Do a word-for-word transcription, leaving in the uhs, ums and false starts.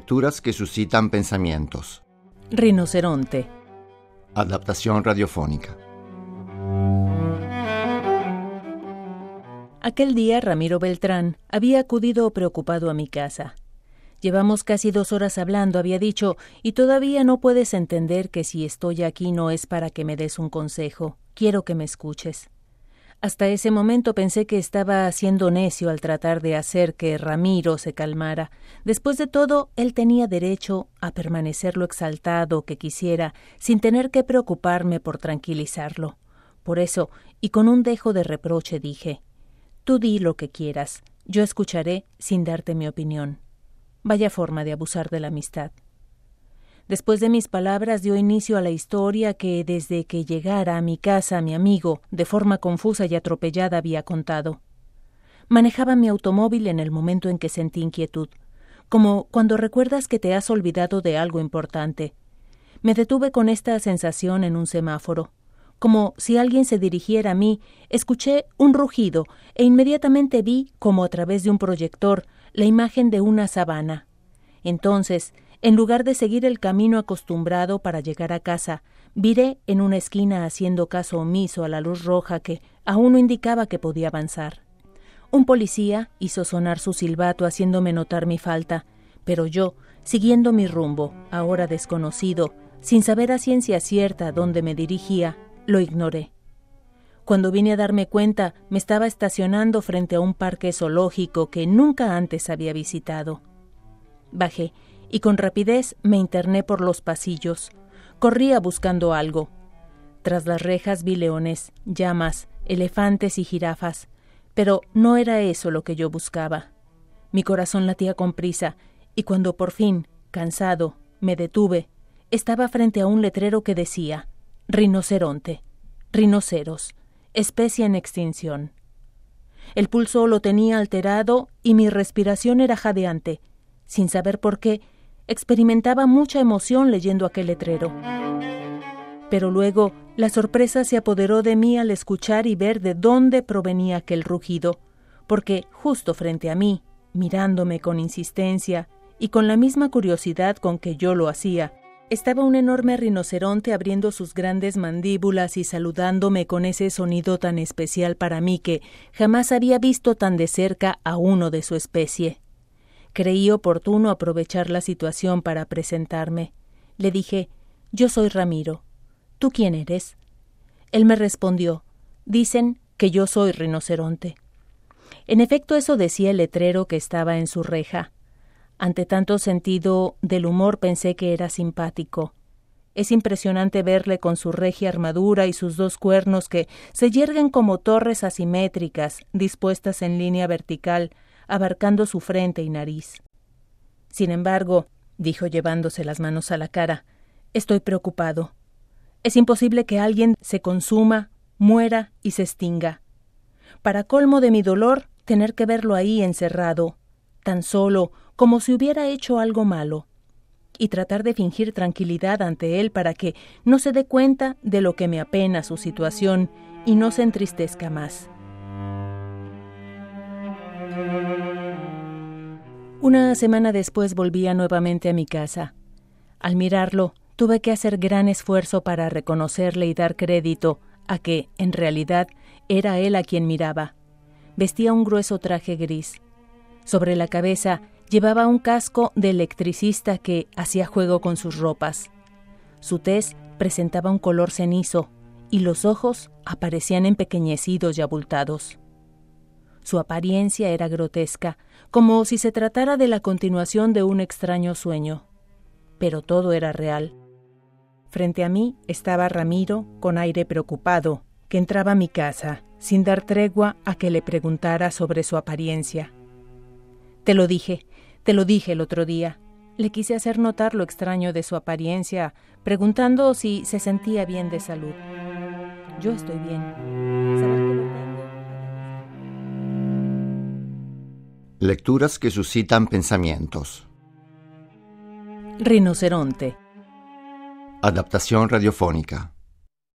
Lecturas que suscitan pensamientos. Rinoceronte. Adaptación radiofónica. Aquel día Ramiro Beltrán había acudido preocupado a mi casa. Llevamos casi dos horas hablando, había dicho, y todavía no puedes entender que si estoy aquí no es para que me des un consejo. Quiero que me escuches. Hasta ese momento pensé que estaba siendo necio al tratar de hacer que Ramiro se calmara. Después de todo, él tenía derecho a permanecer lo exaltado que quisiera, sin tener que preocuparme por tranquilizarlo. Por eso, y con un dejo de reproche, dije: «Tú di lo que quieras, yo escucharé sin darte mi opinión». Vaya forma de abusar de la amistad. Después de mis palabras dio inicio a la historia que desde que llegara a mi casa mi amigo, de forma confusa y atropellada, había contado. Manejaba mi automóvil en el momento en que sentí inquietud, como cuando recuerdas que te has olvidado de algo importante. Me detuve con esta sensación en un semáforo. Como si alguien se dirigiera a mí, escuché un rugido e inmediatamente vi, como a través de un proyector, la imagen de una sabana. Entonces, en lugar de seguir el camino acostumbrado para llegar a casa, viré en una esquina haciendo caso omiso a la luz roja que aún no indicaba que podía avanzar. Un policía hizo sonar su silbato haciéndome notar mi falta, pero yo, siguiendo mi rumbo, ahora desconocido, sin saber a ciencia cierta dónde me dirigía, lo ignoré. Cuando vine a darme cuenta, me estaba estacionando frente a un parque zoológico que nunca antes había visitado. Bajé y con rapidez me interné por los pasillos. Corría buscando algo. Tras las rejas vi leones, llamas, elefantes y jirafas, pero no era eso lo que yo buscaba. Mi corazón latía con prisa, y cuando por fin, cansado, me detuve, estaba frente a un letrero que decía: «Rinoceronte, rinoceros, especie en extinción». El pulso lo tenía alterado y mi respiración era jadeante. Sin saber por qué, experimentaba mucha emoción leyendo aquel letrero. Pero luego la sorpresa se apoderó de mí al escuchar y ver de dónde provenía aquel rugido, porque justo frente a mí, mirándome con insistencia y con la misma curiosidad con que yo lo hacía, estaba un enorme rinoceronte abriendo sus grandes mandíbulas y saludándome con ese sonido tan especial para mí que jamás había visto tan de cerca a uno de su especie. Creí oportuno aprovechar la situación para presentarme. Le dije: «Yo soy Ramiro. ¿Tú quién eres?» Él me respondió: «Dicen que yo soy rinoceronte». En efecto, eso decía el letrero que estaba en su reja. Ante tanto sentido del humor pensé que era simpático. Es impresionante verle con su regia armadura y sus dos cuernos que se yerguen como torres asimétricas, dispuestas en línea vertical, abarcando su frente y nariz. «Sin embargo», dijo llevándose las manos a la cara, «estoy preocupado. Es imposible que alguien se consuma, muera y se extinga. Para colmo de mi dolor, tener que verlo ahí encerrado, tan solo como si hubiera hecho algo malo, y tratar de fingir tranquilidad ante él para que no se dé cuenta de lo que me apena su situación y no se entristezca más». Una semana después volvía nuevamente a mi casa. Al mirarlo, tuve que hacer gran esfuerzo para reconocerle y dar crédito a que, en realidad, era él a quien miraba. Vestía un grueso traje gris. Sobre la cabeza llevaba un casco de electricista que hacía juego con sus ropas. Su tez presentaba un color cenizo y los ojos aparecían empequeñecidos y abultados. Su apariencia era grotesca, como si se tratara de la continuación de un extraño sueño. Pero todo era real. Frente a mí estaba Ramiro, con aire preocupado, que entraba a mi casa, sin dar tregua a que le preguntara sobre su apariencia. «Te lo dije, te lo dije el otro día». Le quise hacer notar lo extraño de su apariencia, preguntando si se sentía bien de salud. «Yo estoy bien. Saber que lo tengo». Lecturas que suscitan pensamientos. Rinoceronte. Adaptación radiofónica.